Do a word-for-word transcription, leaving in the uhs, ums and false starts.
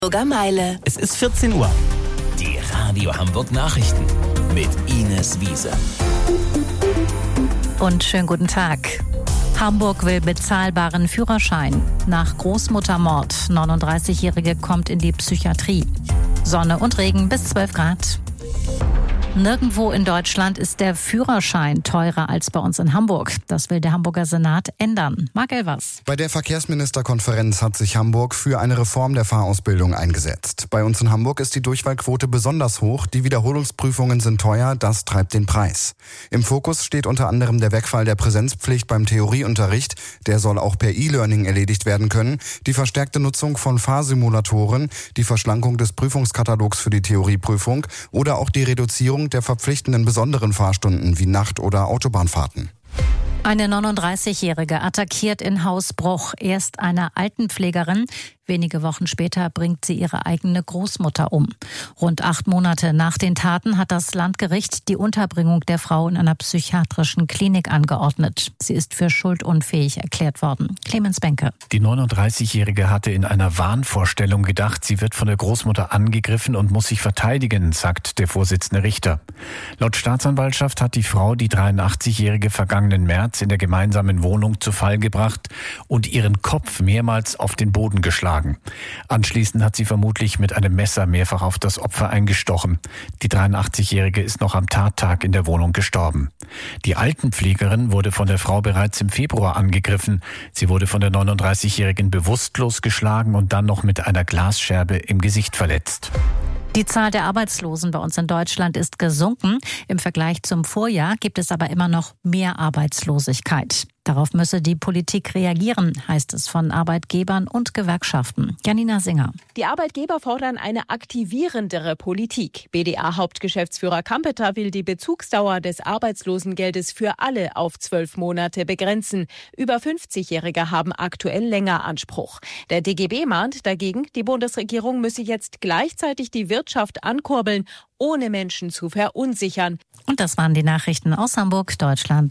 Meile. Es ist vierzehn Uhr. Die Radio Hamburg Nachrichten mit Ines Wiese. Und schönen guten Tag. Hamburg will bezahlbaren Führerschein. Nach Großmuttermord. neununddreißigjährige kommt in die Psychiatrie. Sonne und Regen bis zwölf Grad. Nirgendwo in Deutschland ist der Führerschein teurer als bei uns in Hamburg. Das will der Hamburger Senat ändern. Marc Elvers. Bei der Verkehrsministerkonferenz hat sich Hamburg für eine Reform der Fahrausbildung eingesetzt. Bei uns in Hamburg ist die Durchfallquote besonders hoch. Die Wiederholungsprüfungen sind teuer, das treibt den Preis. Im Fokus steht unter anderem der Wegfall der Präsenzpflicht beim Theorieunterricht. Der soll auch per E-Learning erledigt werden können. Die verstärkte Nutzung von Fahrsimulatoren, die Verschlankung des Prüfungskatalogs für die Theorieprüfung oder auch die Reduzierung der verpflichtenden besonderen Fahrstunden wie Nacht- oder Autobahnfahrten. Eine neununddreißigjährige attackiert in Hausbruch erst eine Altenpflegerin. Wenige Wochen später bringt sie ihre eigene Großmutter um. Rund acht Monate nach den Taten hat das Landgericht die Unterbringung der Frau in einer psychiatrischen Klinik angeordnet. Sie ist für schuldunfähig erklärt worden. Clemens Benke. Die neununddreißigjährige hatte in einer Wahnvorstellung gedacht, sie wird von der Großmutter angegriffen und muss sich verteidigen, sagt der Vorsitzende Richter. Laut Staatsanwaltschaft hat die Frau die dreiundachtzigjährige vergangenen März in der gemeinsamen Wohnung zu Fall gebracht und ihren Kopf mehrmals auf den Boden geschlagen. Anschließend hat sie vermutlich mit einem Messer mehrfach auf das Opfer eingestochen. Die dreiundachtzigjährige ist noch am Tattag in der Wohnung gestorben. Die Altenpflegerin wurde von der Frau bereits im Februar angegriffen. Sie wurde von der neununddreißigjährigen bewusstlos geschlagen und dann noch mit einer Glasscherbe im Gesicht verletzt. Die Zahl der Arbeitslosen bei uns in Deutschland ist gesunken. Im Vergleich zum Vorjahr gibt es aber immer noch mehr Arbeitslosigkeit. Darauf müsse die Politik reagieren, heißt es von Arbeitgebern und Gewerkschaften. Janina Singer. Die Arbeitgeber fordern eine aktivierendere Politik. B D A-Hauptgeschäftsführer Kampeter will die Bezugsdauer des Arbeitslosengeldes für alle auf zwölf Monate begrenzen. Über fünfzigjährige haben aktuell länger Anspruch. Der D G B mahnt dagegen, die Bundesregierung müsse jetzt gleichzeitig die Wirtschaft ankurbeln, ohne Menschen zu verunsichern. Und das waren die Nachrichten aus Hamburg, Deutschland